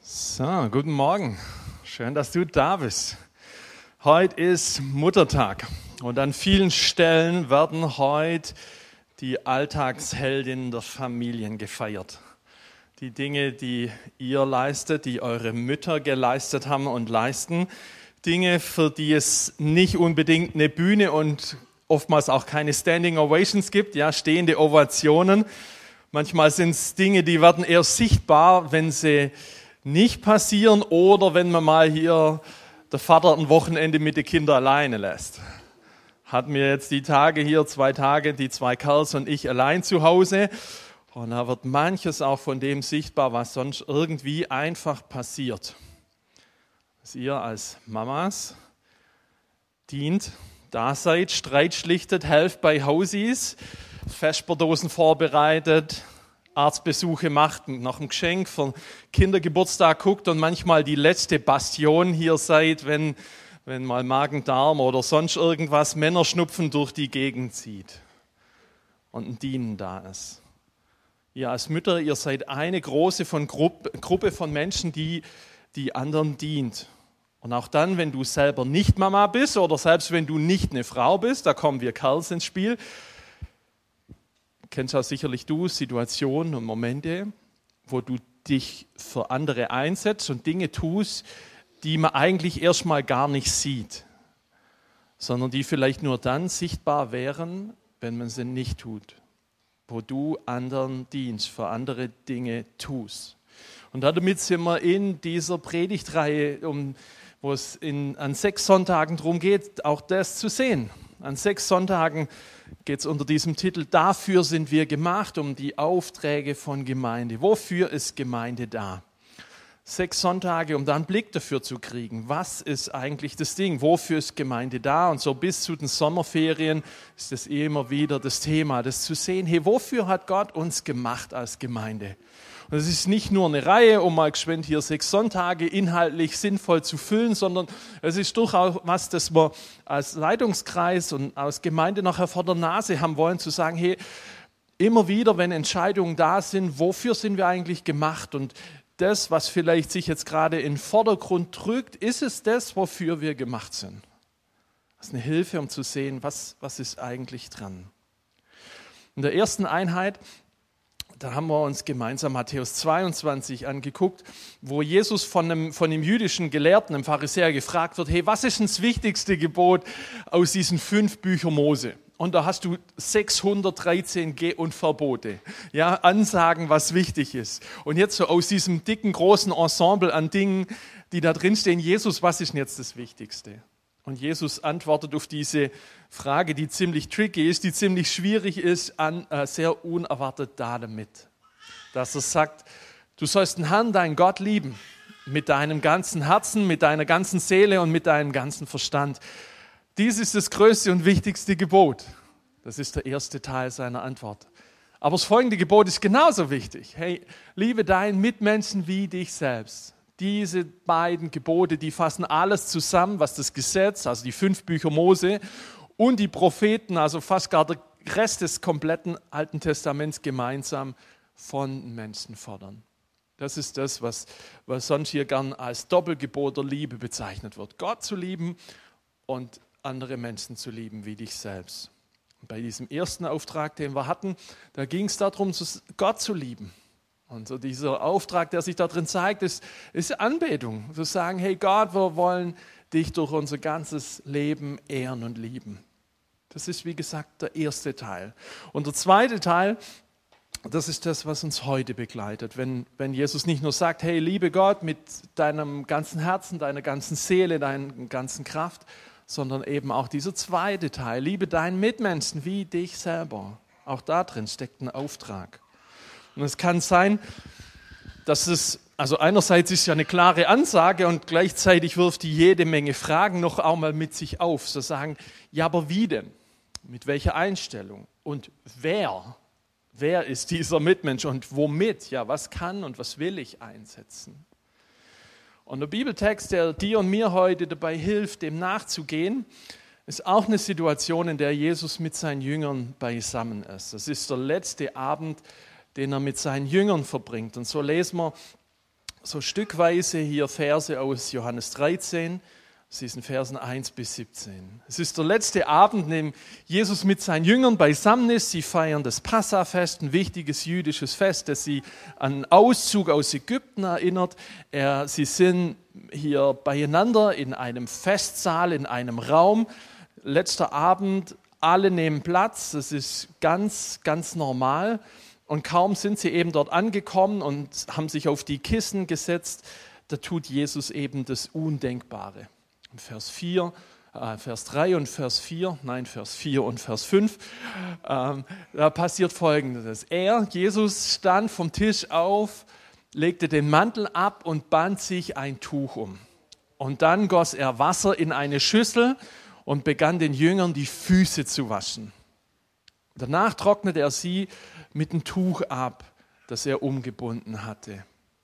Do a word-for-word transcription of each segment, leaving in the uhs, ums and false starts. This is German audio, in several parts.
So, guten Morgen. Schön, dass du da bist. Heute ist Muttertag und an vielen Stellen werden heute die Alltagsheldinnen der Familien gefeiert. Die Dinge, die ihr leistet, die eure Mütter geleistet haben und leisten. Dinge, für die es nicht unbedingt eine Bühne und oftmals auch keine Standing Ovations gibt, ja, stehende Ovationen. Manchmal sind es Dinge, die werden erst sichtbar, wenn sie nicht passieren oder wenn man mal hier der Vater ein Wochenende mit den Kindern alleine lässt. Hatten wir jetzt die Tage hier, zwei Tage, die zwei Kerls und ich allein zu Hause. Und da wird manches auch von dem sichtbar, was sonst irgendwie einfach passiert. Dass ihr als Mamas dient, da seid, Streit schlichtet, helft bei Hausis, Vesperdosen vorbereitet, Arztbesuche macht, nach dem Geschenk für Kindergeburtstag guckt und manchmal die letzte Bastion hier seid, wenn, wenn mal Magen-Darm oder sonst irgendwas Männerschnupfen durch die Gegend zieht und ein Dienen da ist. Ihr als Mütter, ihr seid eine große von Gruppe, Gruppe von Menschen, die die anderen dient. Und auch dann, wenn du selber nicht Mama bist oder selbst wenn du nicht eine Frau bist, da kommen wir Kerls ins Spiel, kennst ja sicherlich du Situationen und Momente, wo du dich für andere einsetzt und Dinge tust, die man eigentlich erstmal gar nicht sieht, sondern die vielleicht nur dann sichtbar wären, wenn man sie nicht tut, wo du anderen dienst, für andere Dinge tust. Und damit sind wir in dieser Predigtreihe, um, wo es in, an sechs Sonntagen darum geht, auch das zu sehen. An sechs Sonntagen geht es unter diesem Titel, dafür sind wir gemacht, um die Aufträge von Gemeinde. Wofür ist Gemeinde da? Sechs Sonntage, um da einen Blick dafür zu kriegen. Was ist eigentlich das Ding? Wofür ist Gemeinde da? Und so bis zu den Sommerferien ist das immer wieder das Thema, das zu sehen, hey, wofür hat Gott uns gemacht als Gemeinde? Und es ist nicht nur eine Reihe, um mal geschwind hier sechs Sonntage inhaltlich sinnvoll zu füllen, sondern es ist durchaus was, das wir als Leitungskreis und als Gemeinde nachher vor der Nase haben wollen, zu sagen, hey, immer wieder, wenn Entscheidungen da sind, wofür sind wir eigentlich gemacht? Und das, was vielleicht sich jetzt gerade in den Vordergrund drückt, ist es das, wofür wir gemacht sind? Das ist eine Hilfe, um zu sehen, was, was ist eigentlich dran. In der ersten Einheit, da haben wir uns gemeinsam Matthäus zweiundzwanzig angeguckt, wo Jesus von einem, von einem jüdischen Gelehrten, einem Pharisäer, gefragt wird, hey, was ist denn das wichtigste Gebot aus diesen fünf Büchern Mose? Und da hast du sechshundertdreizehn Geh- und Verbote, ja, Ansagen, was wichtig ist. Und jetzt so aus diesem dicken, großen Ensemble an Dingen, die da drin stehen, Jesus, was ist denn jetzt das Wichtigste? Und Jesus antwortet auf diese Frage, die ziemlich tricky ist, die ziemlich schwierig ist, an, äh, sehr unerwartet da damit. Dass er sagt, du sollst den Herrn, deinen Gott, lieben, mit deinem ganzen Herzen, mit deiner ganzen Seele und mit deinem ganzen Verstand. Dies ist das größte und wichtigste Gebot. Das ist der erste Teil seiner Antwort. Aber das folgende Gebot ist genauso wichtig. Hey, liebe deinen Mitmenschen wie dich selbst. Diese beiden Gebote, die fassen alles zusammen, was das Gesetz, also die fünf Bücher Mose und die Propheten, also fast gar der Rest des kompletten Alten Testaments gemeinsam von Menschen fordern. Das ist das, was, was sonst hier gern als Doppelgebot der Liebe bezeichnet wird. Gott zu lieben und andere Menschen zu lieben wie dich selbst. Und bei diesem ersten Auftrag, den wir hatten, da ging es darum, Gott zu lieben. Und so dieser Auftrag, der sich da drin zeigt, ist, ist Anbetung. Zu sagen, hey Gott, wir wollen dich durch unser ganzes Leben ehren und lieben. Das ist, wie gesagt, der erste Teil. Und der zweite Teil, das ist das, was uns heute begleitet. Wenn, wenn Jesus nicht nur sagt, hey, liebe Gott mit deinem ganzen Herzen, deiner ganzen Seele, deiner ganzen Kraft, sondern eben auch dieser zweite Teil, liebe deinen Mitmenschen wie dich selber. Auch da drin steckt ein Auftrag. Und es kann sein, dass es, also einerseits ist ja eine klare Ansage und gleichzeitig wirft die jede Menge Fragen noch auch mal mit sich auf. So sagen, ja, aber wie denn? Mit welcher Einstellung? Und wer? Wer ist dieser Mitmensch und womit? Ja, was kann und was will ich einsetzen? Und der Bibeltext, der dir und mir heute dabei hilft, dem nachzugehen, ist auch eine Situation, in der Jesus mit seinen Jüngern beisammen ist. Das ist der letzte Abend, den er mit seinen Jüngern verbringt. Und so lesen wir so stückweise hier Verse aus Johannes dreizehn, aus diesen Versen eins bis siebzehn. Es ist der letzte Abend, in dem Jesus mit seinen Jüngern beisammen ist. Sie feiern das Passafest, ein wichtiges jüdisches Fest, das sie an einen Auszug aus Ägypten erinnert. Er, sie sind hier beieinander in einem Festsaal, in einem Raum. Letzter Abend, alle nehmen Platz, das ist ganz, ganz normal. Und kaum sind sie eben dort angekommen und haben sich auf die Kissen gesetzt, da tut Jesus eben das Undenkbare. Vers vier, äh, Vers drei und Vers vier, nein, Vers vier und Vers fünf, ähm, da passiert Folgendes. Er, Jesus, stand vom Tisch auf, legte den Mantel ab und band sich ein Tuch um. Und dann goss er Wasser in eine Schüssel und begann den Jüngern die Füße zu waschen. Danach trocknete er sie mit dem Tuch ab, das er umgebunden hatte.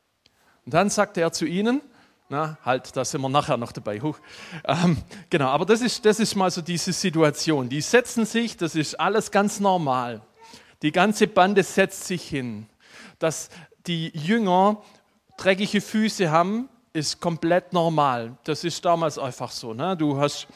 Und dann sagte er zu ihnen, na, halt, da sind wir nachher noch dabei. Huch. Ähm, genau, aber das ist, das ist mal so diese Situation. Die setzen sich, das ist alles ganz normal. Die ganze Bande setzt sich hin. Dass die Jünger dreckige Füße haben, ist komplett normal. Das ist damals einfach so. Ne? Du hast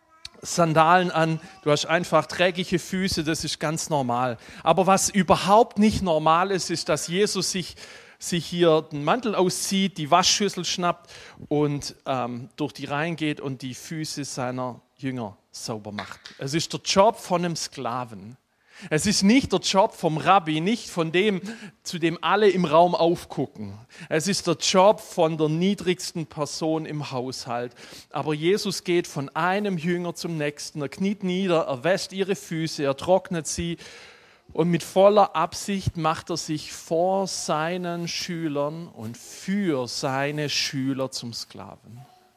Sandalen an, du hast einfach dreckige Füße, das ist ganz normal. Aber was überhaupt nicht normal ist, ist, dass Jesus sich sich hier den Mantel auszieht, die Waschschüssel schnappt und ähm, durch die Reihen geht und die Füße seiner Jünger sauber macht. Es ist der Job von einem Sklaven. Es ist nicht der Job vom Rabbi, nicht von dem, zu dem alle im Raum aufgucken. Es ist der Job von der niedrigsten Person im Haushalt. Aber Jesus geht von einem Jünger zum nächsten, er kniet nieder, er wäscht ihre Füße, er trocknet sie. Und mit voller Absicht macht er sich vor seinen Schülern und für seine Schüler zum Sklaven.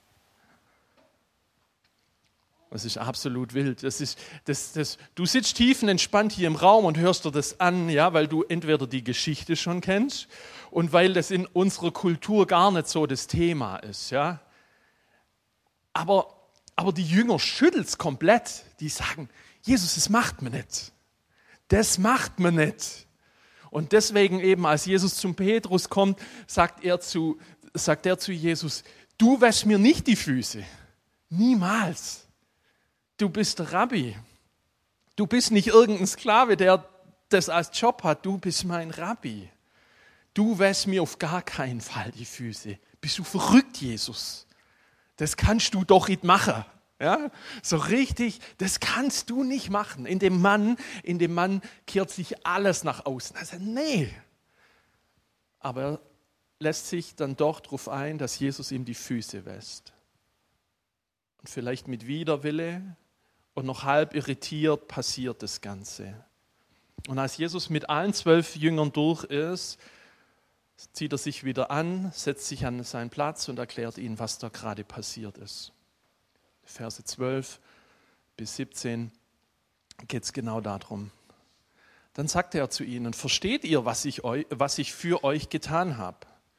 Das ist absolut wild. Das ist, das, das, du sitzt tiefenentspannt hier im Raum und hörst dir das an, ja, weil du entweder die Geschichte schon kennst und weil das in unserer Kultur gar nicht so das Thema ist. Ja. Aber, aber die Jünger schütteln es komplett. Die sagen, Jesus, das macht man nicht. Das macht man nicht. Und deswegen eben, als Jesus zum Petrus kommt, sagt er zu, sagt er zu Jesus, du wäschst mir nicht die Füße. Niemals. Du bist der Rabbi. Du bist nicht irgendein Sklave, der das als Job hat. Du bist mein Rabbi. Du wäschst mir auf gar keinen Fall die Füße. Bist du verrückt, Jesus? Das kannst du doch nicht machen. Ja, so richtig, das kannst du nicht machen. In dem Mann, in dem Mann kehrt sich alles nach außen. Also nee. Aber er lässt sich dann doch darauf ein, dass Jesus ihm die Füße wäscht. Und vielleicht mit Widerwille und noch halb irritiert passiert das Ganze. Und als Jesus mit allen zwölf Jüngern durch ist, zieht er sich wieder an, setzt sich an seinen Platz und erklärt ihnen, was da gerade passiert ist. Verse zwölf bis siebzehn geht es genau darum. Dann sagte er zu ihnen, versteht ihr, was ich, eu, was ich für euch getan habe?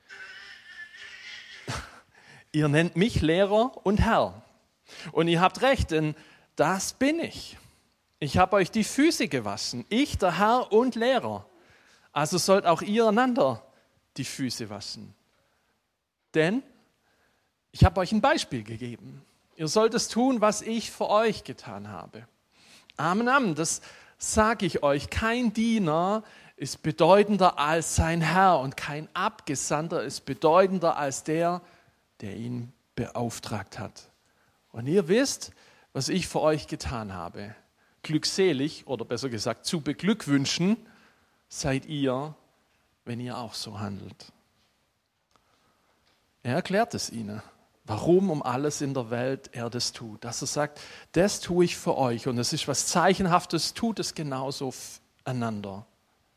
Ihr nennt mich Lehrer und Herr. Und ihr habt recht, denn das bin ich. Ich habe euch die Füße gewaschen, ich, der Herr und Lehrer. Also sollt auch ihr einander die Füße waschen. Denn ich habe euch ein Beispiel gegeben. Ihr sollt es tun, was ich für euch getan habe. Amen, Amen, das sage ich euch. Kein Diener ist bedeutender als sein Herr und kein Abgesandter ist bedeutender als der, der ihn beauftragt hat. Und ihr wisst, was ich für euch getan habe. Glückselig, oder besser gesagt zu beglückwünschen, seid ihr, wenn ihr auch so handelt. Er erklärt es ihnen. Warum um alles in der Welt er das tut. Dass er sagt, das tue ich für euch. Und es ist was Zeichenhaftes, tut es genauso einander.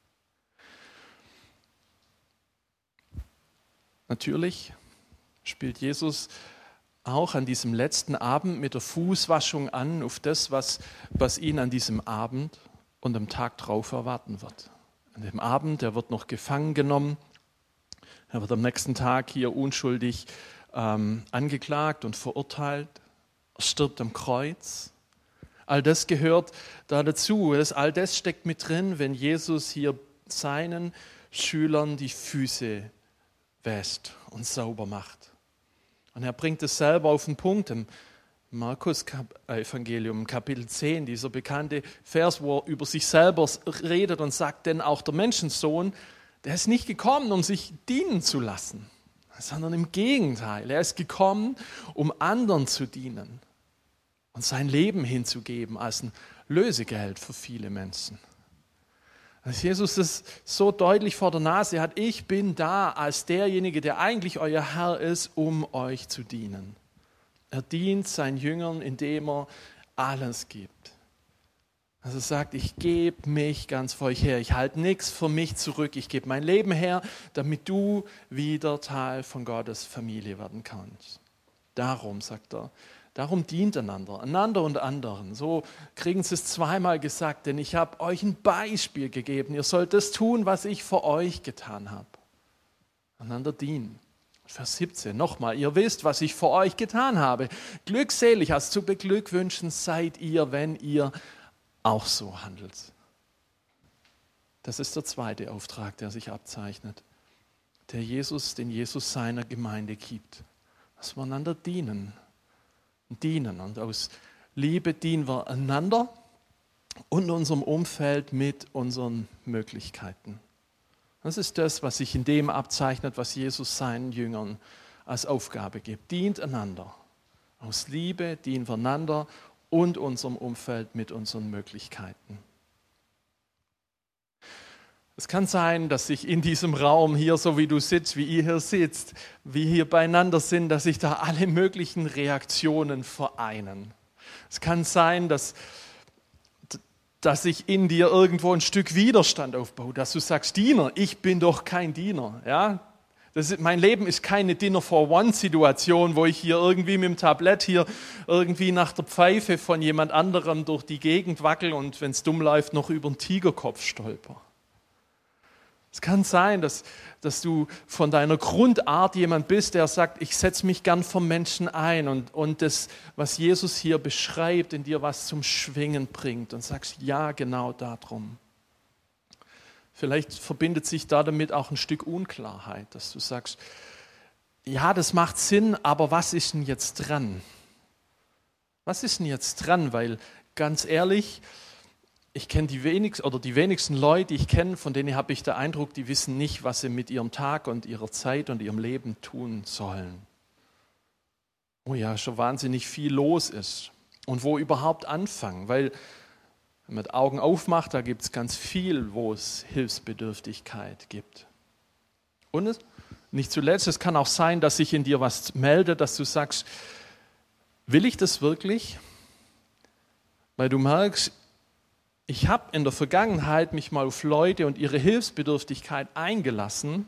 Natürlich spielt Jesus auch an diesem letzten Abend mit der Fußwaschung an, auf das, was, was ihn an diesem Abend und am Tag drauf erwarten wird. An dem Abend, er wird noch gefangen genommen. Er wird am nächsten Tag hier unschuldig Ähm, angeklagt und verurteilt, er stirbt am Kreuz. All das gehört da dazu. Das, all das steckt mit drin, wenn Jesus hier seinen Schülern die Füße wäscht und sauber macht. Und er bringt es selber auf den Punkt im Markus-Evangelium, Kapitel zehn, dieser bekannte Vers, wo er über sich selber redet und sagt, denn auch der Menschensohn, der ist nicht gekommen, um sich dienen zu lassen, sondern im Gegenteil, er ist gekommen, um anderen zu dienen und sein Leben hinzugeben als ein Lösegeld für viele Menschen. Als Jesus das so deutlich vor der Nase hat, ich bin da als derjenige, der eigentlich euer Herr ist, um euch zu dienen. Er dient seinen Jüngern, indem er alles gibt. Also er sagt, ich gebe mich ganz für euch her, ich halte nichts für mich zurück, ich gebe mein Leben her, damit du wieder Teil von Gottes Familie werden kannst. Darum, sagt er, darum dient einander, einander und anderen. So kriegen sie es zweimal gesagt, denn ich habe euch ein Beispiel gegeben, ihr sollt das tun, was ich für euch getan habe. Einander dienen. Vers siebzehn, nochmal, ihr wisst, was ich für euch getan habe. Glückselig, also zu beglückwünschen seid ihr, wenn ihr auch so handelt. Das ist der zweite Auftrag, der sich abzeichnet, der Jesus, den Jesus seiner Gemeinde gibt. Dass wir einander dienen, dienen und aus Liebe dienen wir einander und unserem Umfeld mit unseren Möglichkeiten. Das ist das, was sich in dem abzeichnet, was Jesus seinen Jüngern als Aufgabe gibt. Dient einander. Aus Liebe dienen wir einander und unserem Umfeld mit unseren Möglichkeiten. Es kann sein, dass sich in diesem Raum hier, so wie du sitzt, wie ihr hier sitzt, wie hier beieinander sind, dass sich da alle möglichen Reaktionen vereinen. Es kann sein, dass dass sich in dir irgendwo ein Stück Widerstand aufbaut, dass du sagst, Diener, ich bin doch kein Diener. Ja? Das ist, mein Leben ist keine Dinner-for-One-Situation, wo ich hier irgendwie mit dem Tablett hier irgendwie nach der Pfeife von jemand anderem durch die Gegend wackel und wenn es dumm läuft, noch über den Tigerkopf stolper. Es kann sein, dass, dass du von deiner Grundart jemand bist, der sagt, ich setze mich gern vom Menschen ein und, und das, was Jesus hier beschreibt, in dir was zum Schwingen bringt und sagst, ja, genau darum. Vielleicht verbindet sich da damit auch ein Stück Unklarheit, dass du sagst, ja, das macht Sinn, aber was ist denn jetzt dran? Was ist denn jetzt dran? Weil ganz ehrlich, ich kenne die wenigsten oder die wenigsten Leute, die ich kenne, von denen habe ich den Eindruck, die wissen nicht, was sie mit ihrem Tag und ihrer Zeit und ihrem Leben tun sollen. Wo ja schon wahnsinnig viel los ist. Und wo überhaupt anfangen, weil wenn man die Augen aufmacht, da gibt es ganz viel, wo es Hilfsbedürftigkeit gibt. Und es, nicht zuletzt, es kann auch sein, dass sich in dir was meldet, dass du sagst, will ich das wirklich? Weil du merkst, ich habe in der Vergangenheit mich mal auf Leute und ihre Hilfsbedürftigkeit eingelassen.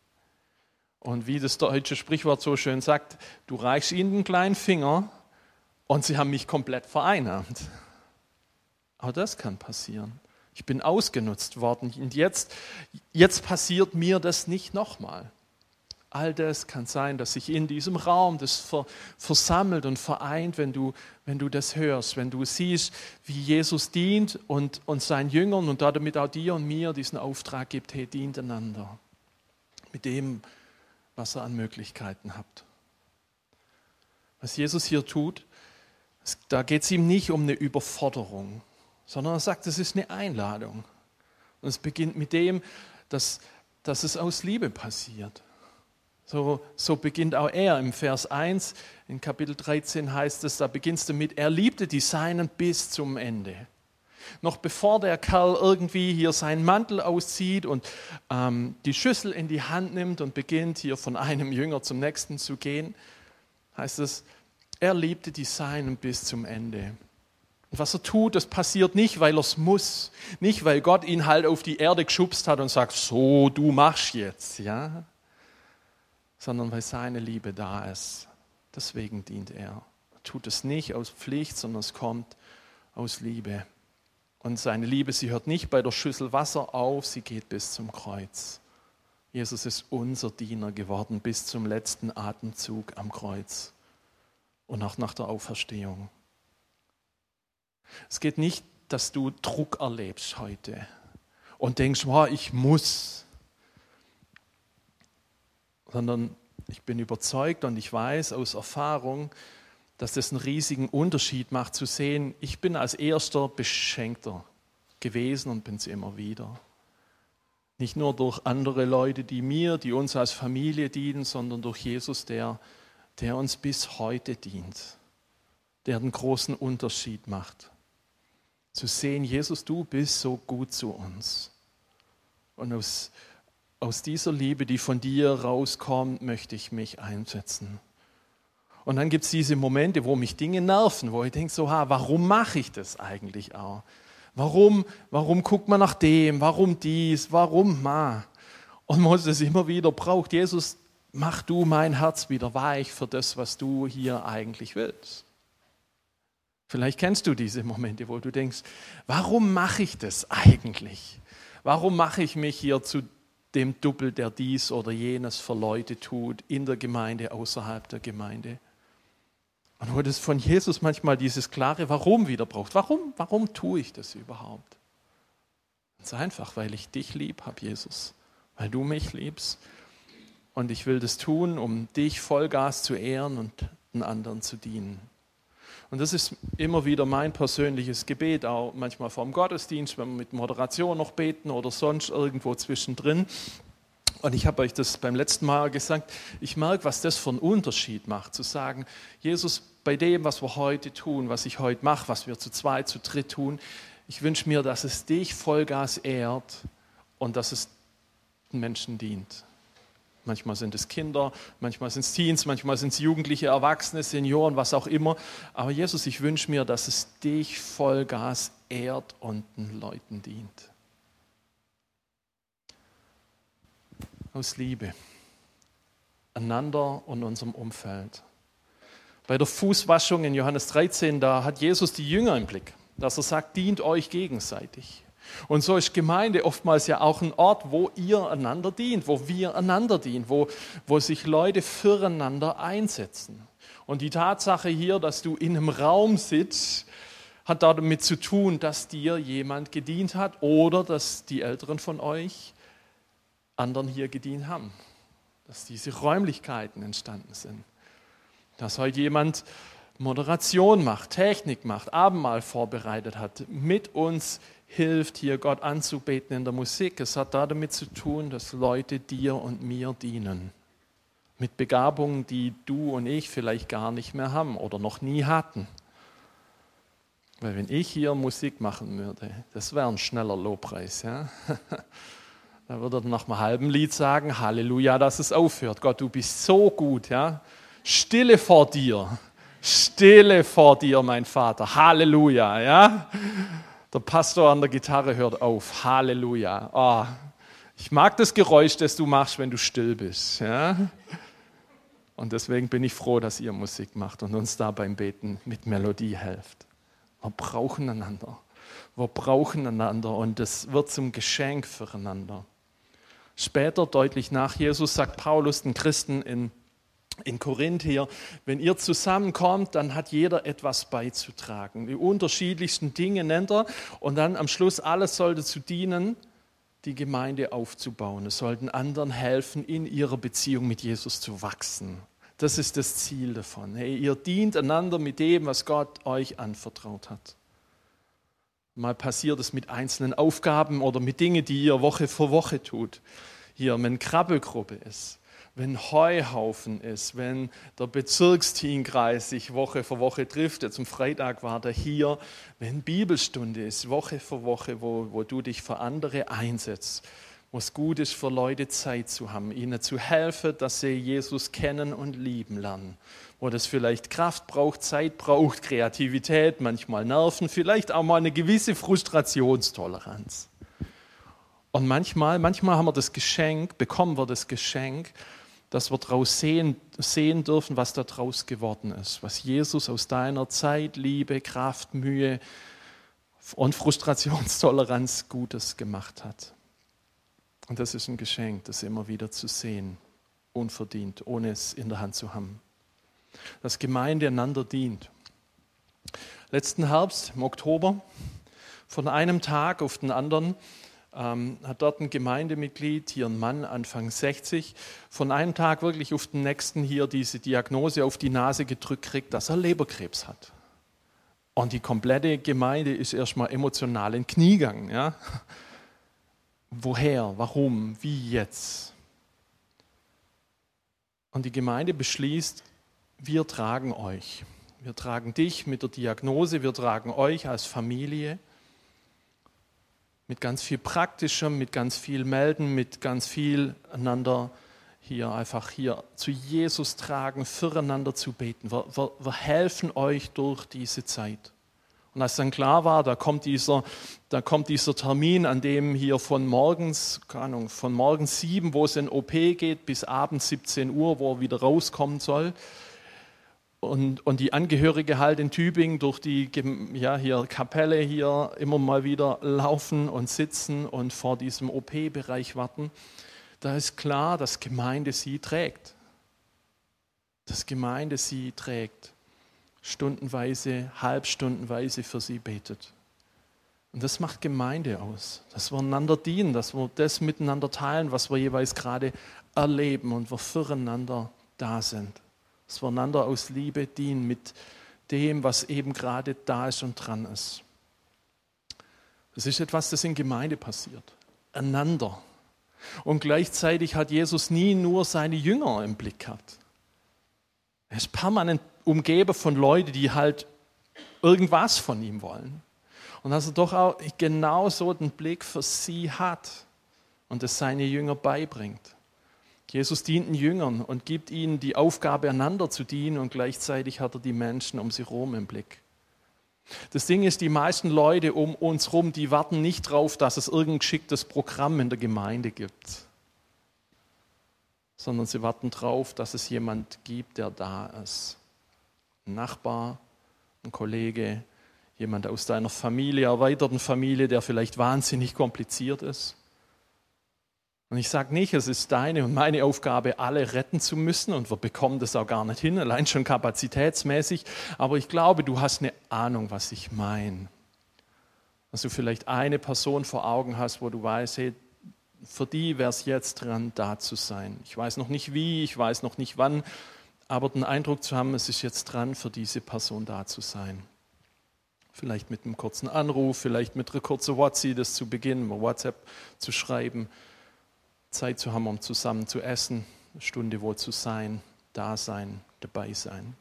Und wie das deutsche Sprichwort so schön sagt, du reichst ihnen den kleinen Finger und sie haben mich komplett vereinnahmt. Auch das kann passieren. Ich bin ausgenutzt worden und jetzt, jetzt passiert mir das nicht nochmal. All das kann sein, dass sich in diesem Raum das versammelt und vereint, wenn du, wenn du das hörst, wenn du siehst, wie Jesus dient und, und seinen Jüngern und damit auch dir und mir diesen Auftrag gibt, hey, dient einander mit dem, was ihr an Möglichkeiten habt. Was Jesus hier tut, da geht es ihm nicht um eine Überforderung, sondern er sagt, es ist eine Einladung. Und es beginnt mit dem, dass, dass es aus Liebe passiert. So, so beginnt auch er im Vers eins, in Kapitel dreizehn heißt es, da beginnt es damit, er liebte die Seinen bis zum Ende. Noch bevor der Kerl irgendwie hier seinen Mantel auszieht und ähm, die Schüssel in die Hand nimmt und beginnt hier von einem Jünger zum nächsten zu gehen, heißt es, er liebte die Seinen bis zum Ende. Und was er tut, das passiert nicht, weil er es muss, nicht weil Gott ihn halt auf die Erde geschubst hat und sagt, so, du machst jetzt, ja, sondern weil seine Liebe da ist. Deswegen dient er. Er tut es nicht aus Pflicht, sondern es kommt aus Liebe. Und seine Liebe, sie hört nicht bei der Schüssel Wasser auf, sie geht bis zum Kreuz. Jesus ist unser Diener geworden bis zum letzten Atemzug am Kreuz und auch nach der Auferstehung. Es geht nicht, dass du Druck erlebst heute und denkst, wow, ich muss, sondern ich bin überzeugt und ich weiß aus Erfahrung, dass das einen riesigen Unterschied macht, zu sehen, ich bin als erster Beschenkter gewesen und bin es immer wieder. Nicht nur durch andere Leute, die mir, die uns als Familie dienen, sondern durch Jesus, der, der uns bis heute dient, der einen großen Unterschied macht. Zu sehen, Jesus, du bist so gut zu uns. Und aus, aus dieser Liebe, die von dir rauskommt, möchte ich mich einsetzen. Und dann gibt es diese Momente, wo mich Dinge nerven, wo ich denke, so, ha, warum mache ich das eigentlich auch? Warum, warum guckt man nach dem? Warum dies? Warum ma? Und man es immer wieder braucht. Jesus, mach du mein Herz wieder weich für das, was du hier eigentlich willst. Vielleicht kennst du diese Momente, wo du denkst, warum mache ich das eigentlich? Warum mache ich mich hier zu dem Double, der dies oder jenes für Leute tut, in der Gemeinde, außerhalb der Gemeinde? Und wo das von Jesus manchmal dieses klare Warum wieder braucht. Warum, warum tue ich das überhaupt? Ganz einfach, weil ich dich lieb habe, Jesus. Weil du mich liebst. Und ich will das tun, um dich Vollgas zu ehren und den anderen zu dienen. Und das ist immer wieder mein persönliches Gebet, auch manchmal vor dem Gottesdienst, wenn wir mit Moderation noch beten oder sonst irgendwo zwischendrin. Und ich habe euch das beim letzten Mal gesagt, ich merke, was das für einen Unterschied macht, zu sagen, Jesus, bei dem, was wir heute tun, was ich heute mache, was wir zu zweit, zu dritt tun, ich wünsche mir, dass es dich Vollgas ehrt und dass es den Menschen dient. Manchmal sind es Kinder, manchmal sind es Teens, manchmal sind es Jugendliche, Erwachsene, Senioren, was auch immer. Aber Jesus, ich wünsche mir, dass es dich Vollgas ehrt und den Leuten dient. Aus Liebe, einander und unserem Umfeld. Bei der Fußwaschung in Johannes dreizehn, da hat Jesus die Jünger im Blick, dass er sagt, dient euch gegenseitig. Und so ist Gemeinde oftmals ja auch ein Ort, wo ihr einander dient, wo wir einander dienen, wo, wo sich Leute füreinander einsetzen. Und die Tatsache hier, dass du in einem Raum sitzt, hat damit zu tun, dass dir jemand gedient hat oder dass die Älteren von euch anderen hier gedient haben. Dass diese Räumlichkeiten entstanden sind. Dass heute jemand Moderation macht, Technik macht, Abendmahl vorbereitet hat, mit uns hilft, hier Gott anzubeten in der Musik. Es hat damit zu tun, dass Leute dir und mir dienen. Mit Begabungen, die du und ich vielleicht gar nicht mehr haben oder noch nie hatten. Weil wenn ich hier Musik machen würde, das wäre ein schneller Lobpreis. Ja? Da würde er nach einem halben Lied sagen, Halleluja, dass es aufhört. Gott, du bist so gut. Ja? Stille vor dir. Stille vor dir, mein Vater. Halleluja. Ja? Der Pastor an der Gitarre hört auf. Halleluja. Oh, ich mag das Geräusch, das du machst, wenn du still bist. Ja? Und deswegen bin ich froh, dass ihr Musik macht und uns da beim Beten mit Melodie helft. Wir brauchen einander. Wir brauchen einander und das wird zum Geschenk füreinander. Später, deutlich nach Jesus, sagt Paulus den Christen in, in Korinth hier, wenn ihr zusammenkommt, dann hat jeder etwas beizutragen. Die unterschiedlichsten Dinge nennt er und dann am Schluss alles soll dazu dienen, die Gemeinde aufzubauen. Es sollten anderen helfen, in ihrer Beziehung mit Jesus zu wachsen. Das ist das Ziel davon. Hey, ihr dient einander mit dem, was Gott euch anvertraut hat. Mal passiert es mit einzelnen Aufgaben oder mit Dingen, die ihr Woche für Woche tut. Hier, wenn Krabbelgruppe ist, wenn Heuhaufen ist, wenn der Bezirksteamkreis sich Woche für Woche trifft, jetzt am Freitag war der hier, wenn Bibelstunde ist, Woche für Woche, wo, wo du dich für andere einsetzt, wo es gut ist für Leute Zeit zu haben, ihnen zu helfen, dass sie Jesus kennen und lieben lernen. Wo das vielleicht Kraft braucht, Zeit braucht, Kreativität, manchmal Nerven, vielleicht auch mal eine gewisse Frustrationstoleranz. Und manchmal, manchmal haben wir das Geschenk, bekommen wir das Geschenk, dass wir daraus sehen, sehen dürfen, was da draus geworden ist. Was Jesus aus deiner Zeit, Liebe, Kraft, Mühe und Frustrationstoleranz Gutes gemacht hat. Und das ist ein Geschenk, das immer wieder zu sehen, unverdient, ohne es in der Hand zu haben. Dass Gemeinde einander dient. Letzten Herbst, im Oktober, von einem Tag auf den anderen, äh, ähm, hat dort ein Gemeindemitglied, hier ein Mann, Anfang sechzig, von einem Tag wirklich auf den nächsten hier diese Diagnose auf die Nase gedrückt kriegt, dass er Leberkrebs hat. Und die komplette Gemeinde ist erstmal emotional in Knie gegangen. Ja? Woher, warum, wie jetzt? Und die Gemeinde beschließt, wir tragen euch. Wir tragen dich mit der Diagnose, wir tragen euch als Familie mit ganz viel Praktischem, mit ganz viel Melden, mit ganz viel einander hier einfach hier zu Jesus tragen, füreinander zu beten. Wir, wir, wir helfen euch durch diese Zeit. Und als dann klar war, da kommt dieser, da kommt dieser Termin, an dem hier von morgens, keine Ahnung, von morgens sieben, wo es in O P geht, bis abends siebzehn Uhr, wo er wieder rauskommen soll. Und, und die Angehörige halt in Tübingen durch die ja, hier Kapelle hier immer mal wieder laufen und sitzen und vor diesem O P-Bereich warten. Da ist klar, dass Gemeinde sie trägt. Dass Gemeinde sie trägt. Stundenweise, halbstundenweise für sie betet. Und das macht Gemeinde aus. Dass wir einander dienen, dass wir das miteinander teilen, was wir jeweils gerade erleben und wir füreinander da sind. Dass wir einander aus Liebe dienen mit dem, was eben gerade da ist und dran ist. Das ist etwas, das in Gemeinde passiert. Einander. Und gleichzeitig hat Jesus nie nur seine Jünger im Blick gehabt. Er ist permanent umgeben von Leuten, die halt irgendwas von ihm wollen. Und dass er doch auch genauso den Blick für sie hat und es seine Jünger beibringt. Jesus dient den Jüngern und gibt ihnen die Aufgabe, einander zu dienen, und gleichzeitig hat er die Menschen um sie herum im Blick. Das Ding ist, die meisten Leute um uns herum, die warten nicht drauf, dass es irgendein geschicktes Programm in der Gemeinde gibt, sondern sie warten drauf, dass es jemand gibt, der da ist. Ein Nachbar, ein Kollege, jemand aus deiner Familie, erweiterten Familie, der vielleicht wahnsinnig kompliziert ist. Und ich sage nicht, es ist deine und meine Aufgabe, alle retten zu müssen, und wir bekommen das auch gar nicht hin, allein schon kapazitätsmäßig. Aber ich glaube, du hast eine Ahnung, was ich meine. Dass du vielleicht eine Person vor Augen hast, wo du weißt, hey, für die wäre es jetzt dran, da zu sein. Ich weiß noch nicht wie, ich weiß noch nicht wann, aber den Eindruck zu haben, es ist jetzt dran, für diese Person da zu sein. Vielleicht mit einem kurzen Anruf, vielleicht mit einer kurzen WhatsApp, das zu beginnen, WhatsApp zu schreiben. Zeit zu haben, um zusammen zu essen, eine Stunde wo zu sein, da sein, dabei sein.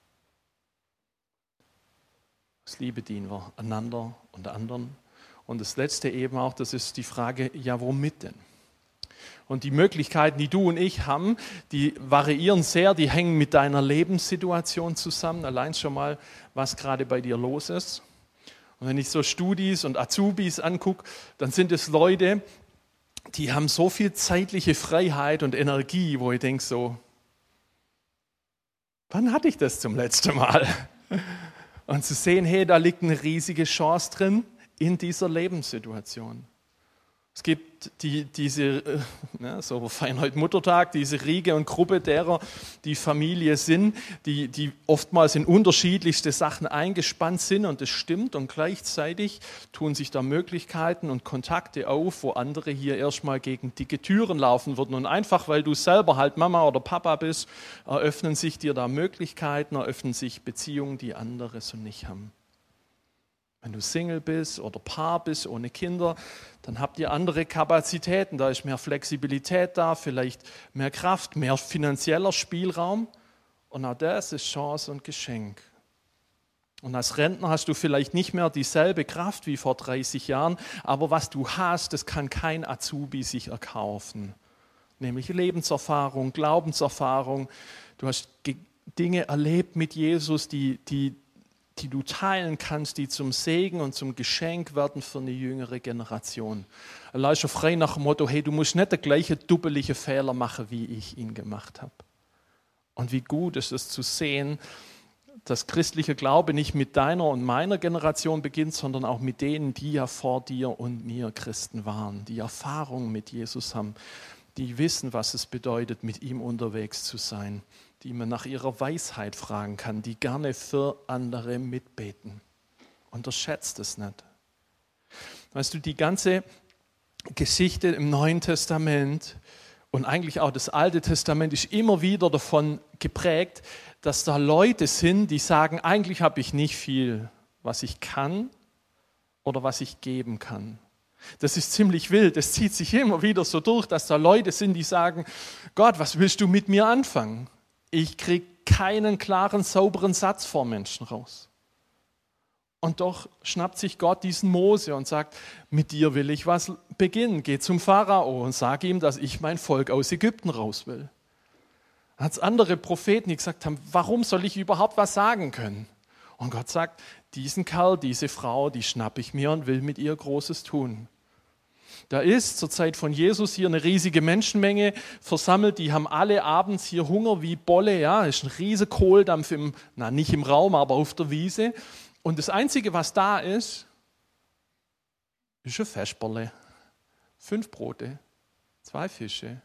Aus Liebe dienen wir einander und anderen. Und das Letzte eben auch, das ist die Frage, ja, womit denn? Und die Möglichkeiten, die du und ich haben, die variieren sehr, die hängen mit deiner Lebenssituation zusammen. Allein schon mal, was gerade bei dir los ist. Und wenn ich so Studis und Azubis angucke, dann sind es Leute, die haben so viel zeitliche Freiheit und Energie, wo ich denke so, wann hatte ich das zum letzten Mal? Und zu sehen, hey, da liegt eine riesige Chance drin in dieser Lebenssituation. Es gibt die, diese, ja, so wir feiern heute Muttertag, diese Riege und Gruppe derer, die Familie sind, die, die oftmals in unterschiedlichste Sachen eingespannt sind, und das stimmt, und gleichzeitig tun sich da Möglichkeiten und Kontakte auf, wo andere hier erstmal gegen dicke Türen laufen würden, und einfach, weil du selber halt Mama oder Papa bist, eröffnen sich dir da Möglichkeiten, eröffnen sich Beziehungen, die andere so nicht haben. Wenn du Single bist oder Paar bist ohne Kinder, dann habt ihr andere Kapazitäten. Da ist mehr Flexibilität da, vielleicht mehr Kraft, mehr finanzieller Spielraum. Und auch das ist Chance und Geschenk. Und als Rentner hast du vielleicht nicht mehr dieselbe Kraft wie vor dreißig Jahren, aber was du hast, das kann kein Azubi sich erkaufen. Nämlich Lebenserfahrung, Glaubenserfahrung. Du hast Dinge erlebt mit Jesus, die, die die du teilen kannst, die zum Segen und zum Geschenk werden für eine jüngere Generation. Allein schon frei nach dem Motto, hey, du musst nicht der gleiche dubbelige Fehler machen, wie ich ihn gemacht habe. Und wie gut ist es zu sehen, dass christlicher Glaube nicht mit deiner und meiner Generation beginnt, sondern auch mit denen, die ja vor dir und mir Christen waren, die Erfahrung mit Jesus haben, die wissen, was es bedeutet, mit ihm unterwegs zu sein, die man nach ihrer Weisheit fragen kann, die gerne für andere mitbeten. Unterschätzt es nicht. Weißt du, die ganze Geschichte im Neuen Testament und eigentlich auch das Alte Testament ist immer wieder davon geprägt, dass da Leute sind, die sagen, eigentlich habe ich nicht viel, was ich kann oder was ich geben kann. Das ist ziemlich wild, es zieht sich immer wieder so durch, dass da Leute sind, die sagen, Gott, was willst du mit mir anfangen? Ich kriege keinen klaren, sauberen Satz vor Menschen raus. Und doch schnappt sich Gott diesen Mose und sagt, mit dir will ich was beginnen. Geh zum Pharao und sag ihm, dass ich mein Volk aus Ägypten raus will. Dann hat es andere Propheten, die gesagt haben, warum soll ich überhaupt was sagen können? Und Gott sagt, diesen Kerl, diese Frau, die schnapp ich mir und will mit ihr Großes tun. Da ist zur Zeit von Jesus hier eine riesige Menschenmenge versammelt, die haben alle abends hier Hunger wie Bolle, ja, ist ein riesiger Kohldampf, im, na nicht im Raum, aber auf der Wiese. Und das Einzige, was da ist, ist ein Vesperle. Fünf Brote, zwei Fische.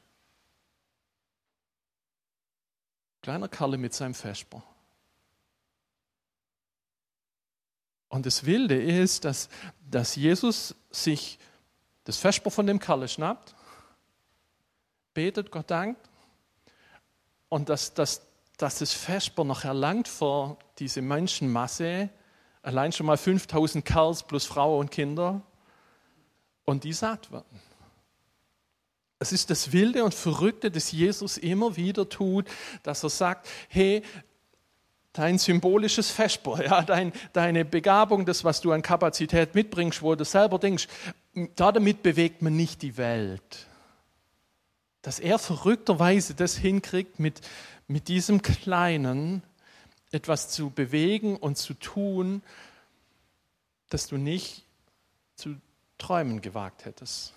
Kleiner Kerl mit seinem Vesper. Und das Wilde ist, dass, dass Jesus sich das Vesper von dem Kerl schnappt, betet, Gott dankt, und dass, dass, dass das Vesper noch erlangt für diese Menschenmasse, allein schon mal fünftausend Kerls plus Frauen und Kinder, und die satt werden. Es ist das Wilde und Verrückte, das Jesus immer wieder tut, dass er sagt, hey, dein symbolisches Vesper, ja, dein, deine Begabung, das, was du an Kapazität mitbringst, wo du selber denkst, damit bewegt man nicht die Welt. Dass er verrückterweise das hinkriegt, mit, mit diesem Kleinen etwas zu bewegen und zu tun, das du nicht zu träumen gewagt hättest.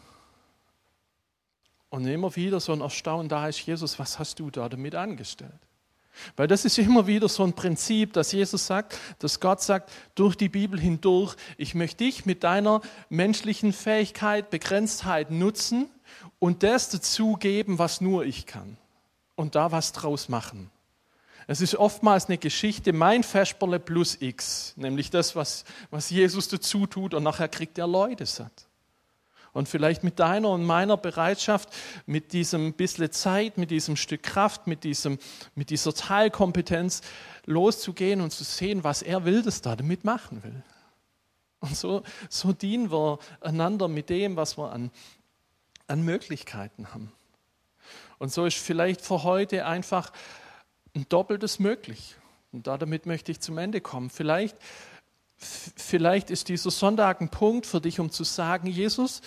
Und immer wieder so ein Erstaunen da ist, Jesus, was hast du da damit angestellt? Weil das ist immer wieder so ein Prinzip, dass Jesus sagt, dass Gott sagt, durch die Bibel hindurch, ich möchte dich mit deiner menschlichen Fähigkeit, Begrenztheit nutzen und das dazugeben, was nur ich kann. Und da was draus machen. Es ist oftmals eine Geschichte, mein Vesperle plus X, nämlich das, was, was Jesus dazu tut, und nachher kriegt er Leute satt. Und vielleicht mit deiner und meiner Bereitschaft, mit diesem bisschen Zeit, mit diesem Stück Kraft, mit, diesem, mit dieser Teilkompetenz loszugehen und zu sehen, was er will, das da damit machen will. Und so, so dienen wir einander mit dem, was wir an, an Möglichkeiten haben. Und so ist vielleicht für heute einfach ein Doppeltes möglich. Und damit möchte ich zum Ende kommen. Vielleicht Vielleicht ist dieser Sonntag ein Punkt für dich, um zu sagen, Jesus,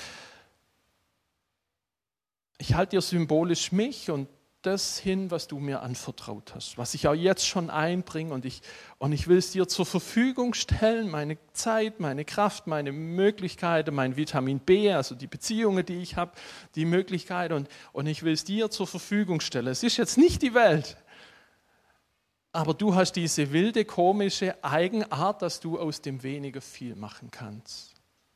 ich halte dir symbolisch mich und das hin, was du mir anvertraut hast, was ich auch jetzt schon einbringe, und ich, und ich will es dir zur Verfügung stellen, meine Zeit, meine Kraft, meine Möglichkeiten, mein Vitamin B, also die Beziehungen, die ich habe, die Möglichkeiten, und, und ich will es dir zur Verfügung stellen. Es ist jetzt nicht die Welt, aber du hast diese wilde, komische Eigenart, dass du aus dem Weniger viel machen kannst.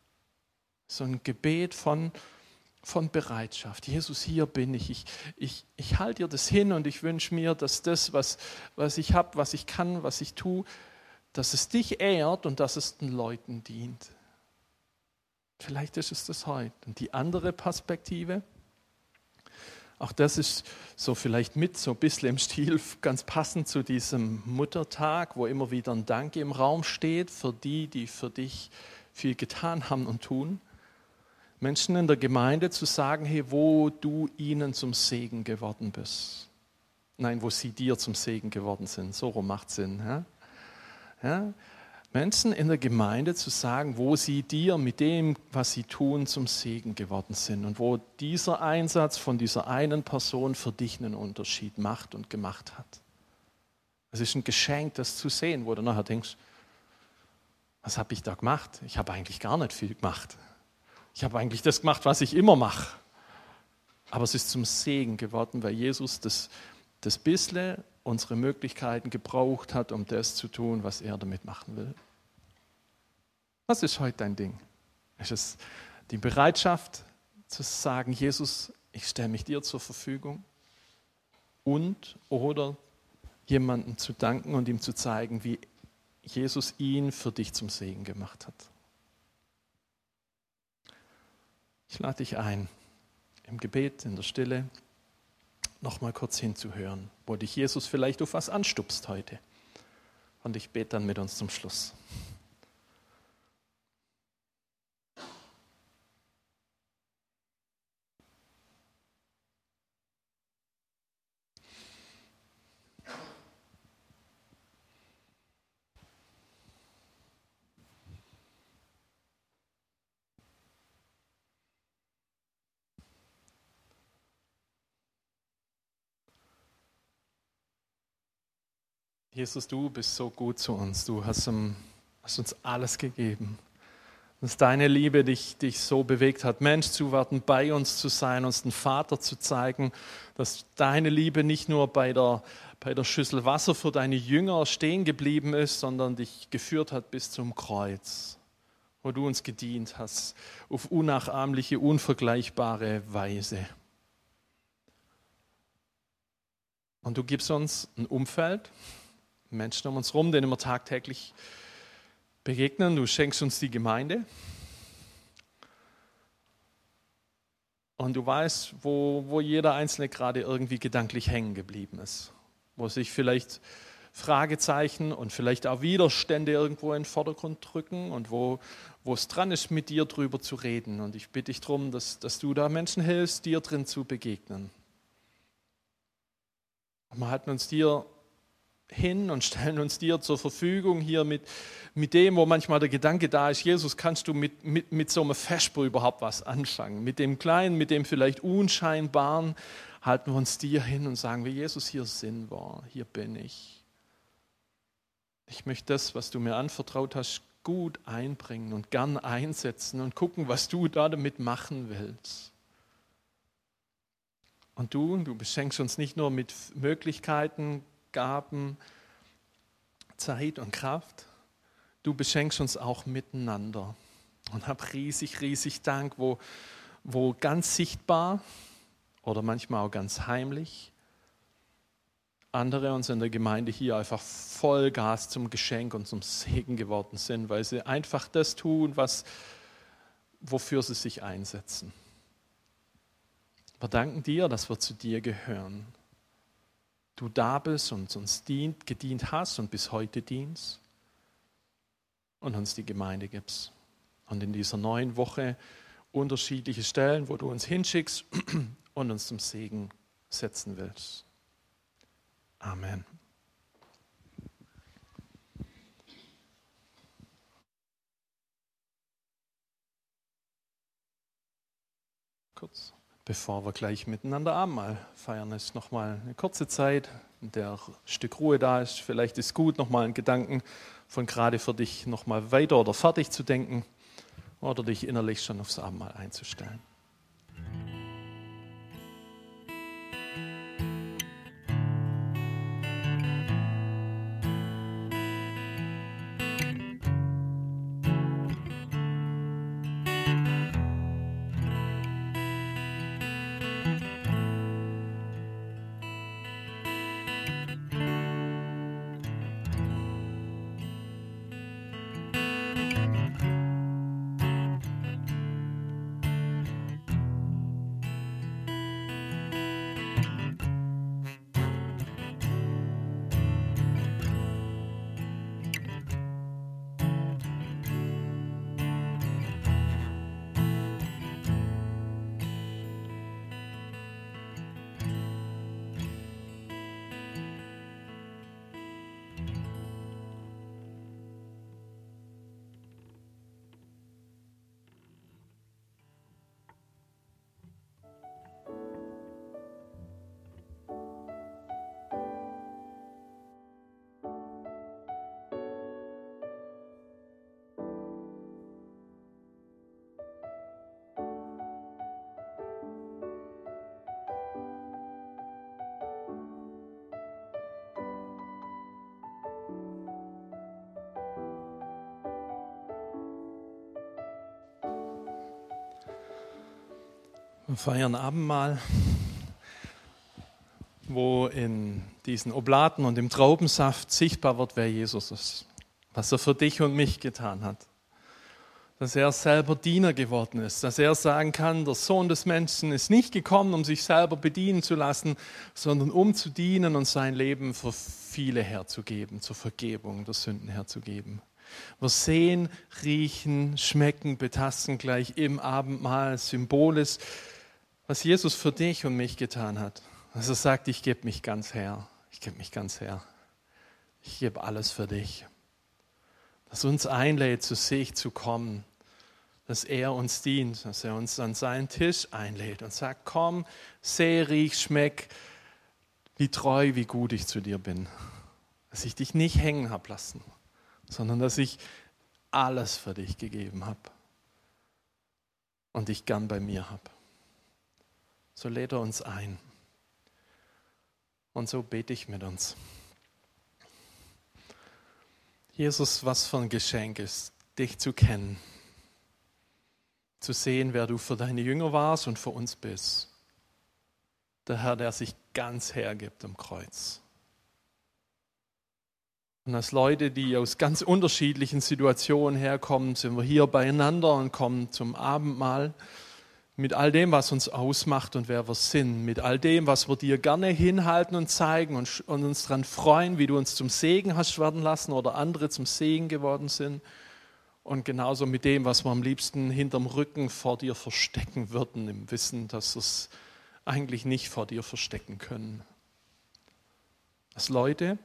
So ein Gebet von, von Bereitschaft. Jesus, hier bin ich. Ich, ich, ich halte dir das hin und ich wünsche mir, dass das, was, was ich habe, was ich kann, was ich tue, dass es dich ehrt und dass es den Leuten dient. Vielleicht ist es das heute. Und die andere Perspektive, auch das ist so vielleicht mit so ein bisschen im Stil ganz passend zu diesem Muttertag, wo immer wieder ein Dank im Raum steht für die, die für dich viel getan haben und tun. Menschen in der Gemeinde zu sagen, hey, wo du ihnen zum Segen geworden bist. Nein, wo sie dir zum Segen geworden sind. So rum macht Sinn. Ja? Ja? Menschen in der Gemeinde zu sagen, wo sie dir mit dem, was sie tun, zum Segen geworden sind und wo dieser Einsatz von dieser einen Person für dich einen Unterschied macht und gemacht hat. Es ist ein Geschenk, das zu sehen, wo du nachher denkst, was habe ich da gemacht? Ich habe eigentlich gar nicht viel gemacht. Ich habe eigentlich das gemacht, was ich immer mache. Aber es ist zum Segen geworden, weil Jesus das, das bisschen unsere Möglichkeiten gebraucht hat, um das zu tun, was er damit machen will. Was ist heute dein Ding? Ist es die Bereitschaft zu sagen, Jesus, ich stelle mich dir zur Verfügung? Und oder jemandem zu danken und ihm zu zeigen, wie Jesus ihn für dich zum Segen gemacht hat? Ich lade dich ein, im Gebet, in der Stille, noch mal kurz hinzuhören, wo dich Jesus vielleicht auf was anstupst heute. Und ich bete dann mit uns zum Schluss. Jesus, du bist so gut zu uns. Du hast, um, hast uns alles gegeben. Dass deine Liebe dich, dich so bewegt hat, Mensch zu werden, bei uns zu sein, uns den Vater zu zeigen. Dass deine Liebe nicht nur bei der, bei der Schüssel Wasser für deine Jünger stehen geblieben ist, sondern dich geführt hat bis zum Kreuz, wo du uns gedient hast, auf unnachahmliche, unvergleichbare Weise. Und du gibst uns ein Umfeld, Menschen um uns herum, denen wir tagtäglich begegnen. Du schenkst uns die Gemeinde. Und du weißt, wo, wo jeder Einzelne gerade irgendwie gedanklich hängen geblieben ist. Wo sich vielleicht Fragezeichen und vielleicht auch Widerstände irgendwo in den Vordergrund drücken und wo, wo es dran ist, mit dir drüber zu reden. Und ich bitte dich darum, dass, dass du da Menschen hilfst, dir drin zu begegnen. Und wir halten uns dir hin und stellen uns dir zur Verfügung hier mit, mit dem, wo manchmal der Gedanke da ist, Jesus, kannst du mit, mit, mit so einem Vesper überhaupt was anfangen? Mit dem Kleinen, mit dem vielleicht Unscheinbaren, halten wir uns dir hin und sagen wir, Jesus, hier sind wir, hier bin ich. Ich möchte das, was du mir anvertraut hast, gut einbringen und gern einsetzen und gucken, was du da damit machen willst. Und du, du beschenkst uns nicht nur mit Möglichkeiten, Gaben, Zeit und Kraft. Du beschenkst uns auch miteinander. Und hab riesig, riesig Dank, wo, wo ganz sichtbar oder manchmal auch ganz heimlich andere uns in der Gemeinde hier einfach Vollgas zum Geschenk und zum Segen geworden sind, weil sie einfach das tun, was, wofür sie sich einsetzen. Wir danken dir, dass wir zu dir gehören. Du da bist und uns dient, gedient hast und bis heute dienst und uns die Gemeinde gibst. Und in dieser neuen Woche unterschiedliche Stellen, wo du uns hinschickst und uns zum Segen setzen willst. Amen. Kurz. Bevor wir gleich miteinander Abendmahl feiern, ist nochmal eine kurze Zeit, in der ein Stück Ruhe da ist. Vielleicht ist gut, nochmal einen Gedanken von gerade für dich nochmal weiter oder fertig zu denken oder dich innerlich schon aufs Abendmahl einzustellen. Wir feiern Abendmahl, wo in diesen Oblaten und im Traubensaft sichtbar wird, wer Jesus ist, was er für dich und mich getan hat. dass er selber Diener geworden ist, dass er sagen kann, der Sohn des Menschen ist nicht gekommen, um sich selber bedienen zu lassen, sondern um zu dienen und sein Leben für viele herzugeben, zur Vergebung der Sünden herzugeben. Wir sehen, riechen, schmecken, betasten gleich im Abendmahl symbolisch, was Jesus für dich und mich getan hat. Also er sagt, ich gebe mich ganz her, ich gebe mich ganz her, ich gebe alles für dich. Dass uns einlädt, zu sich zu kommen, dass er uns dient, dass er uns an seinen Tisch einlädt und sagt, komm, seh, riech, schmeck, wie treu, wie gut ich zu dir bin. Dass ich dich nicht hängen habe lassen, sondern dass ich alles für dich gegeben habe und dich gern bei mir habe. So lädt er uns ein. Und so bete ich mit uns. Jesus, was für ein Geschenk ist, dich zu kennen, zu sehen, wer du für deine Jünger warst und für uns bist. Der Herr, der sich ganz hergibt am Kreuz. Und als Leute, die aus ganz unterschiedlichen Situationen herkommen, sind wir hier beieinander und kommen zum Abendmahl mit all dem, was uns ausmacht und wer wir sind, mit all dem, was wir dir gerne hinhalten und zeigen und, und uns daran freuen, wie du uns zum Segen hast werden lassen oder andere zum Segen geworden sind. Und genauso mit dem, was wir am liebsten hinterm Rücken vor dir verstecken würden, im Wissen, dass wir es eigentlich nicht vor dir verstecken können. Als Leute,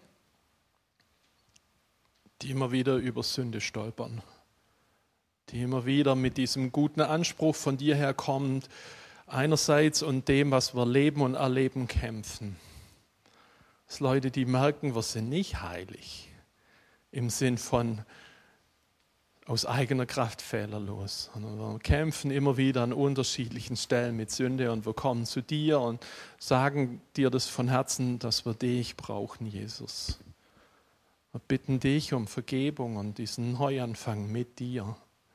die immer wieder über Sünde stolpern, die immer wieder mit diesem guten Anspruch von dir herkommt, einerseits und dem, was wir leben und erleben, kämpfen. Das Leute, die merken, wir sind nicht heilig, im Sinn von aus eigener Kraft fehlerlos, sondern wir kämpfen immer wieder an unterschiedlichen Stellen mit Sünde und wir kommen zu dir und sagen dir das von Herzen, dass wir dich brauchen, Jesus. Wir bitten dich um Vergebung und diesen Neuanfang mit dir.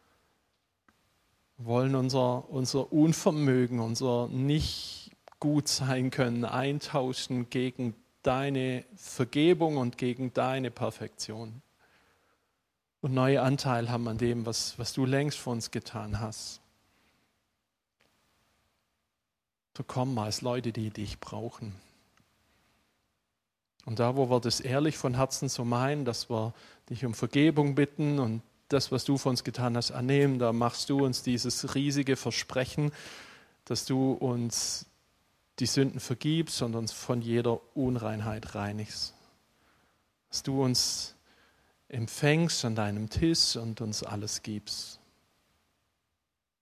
Wir wollen unser, unser Unvermögen, unser nicht gut sein können, eintauschen gegen deine Vergebung und gegen deine Perfektion. Und neue Anteil haben an dem, was, was du längst für uns getan hast. So kommen als Leute, die dich brauchen. Und da, wo wir das ehrlich von Herzen so meinen, dass wir dich um Vergebung bitten und das, was du für uns getan hast, annehmen, da machst du uns dieses riesige Versprechen, dass du uns die Sünden vergibst und uns von jeder Unreinheit reinigst. Dass du uns empfängst an deinem Tisch und uns alles gibst.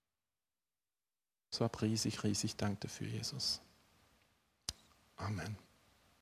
So hab riesig, riesig Dank dafür, Jesus. Amen.